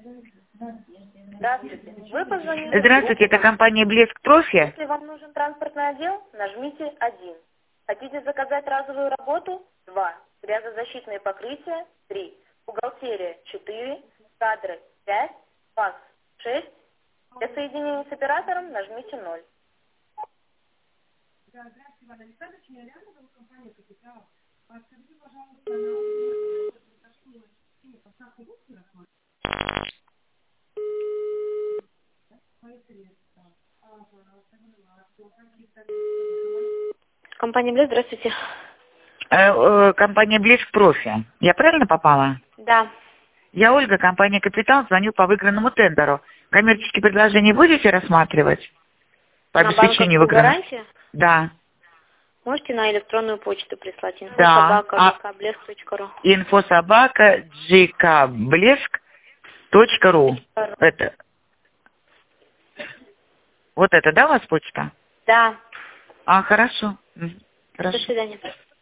Здравствуйте. Вы позвонили. Здравствуйте, это компания «Блеск Профи». Если вам нужен транспортный отдел, нажмите 1. Хотите заказать разовую работу? 2. Грязозащитные покрытия? 3. Бухгалтерия? 4. Кадры? 5. ФАКС? 6. Для соединения с оператором нажмите 0. Компания Блеск, здравствуйте. Компания «Блеск Профи». Я правильно попала? Да. Я Ольга, компания «Капитал», звоню по выигранному тендеру. Коммерческие предложения будете рассматривать? По На обеспечению банковскую выигранных? гарантию? Да. Можете на электронную почту прислать. Да. info@gkblesк.ru. info@gkblesк.ru. Это. Вот это, да, у вас почта? Да. Хорошо. До Хорошо. свидания.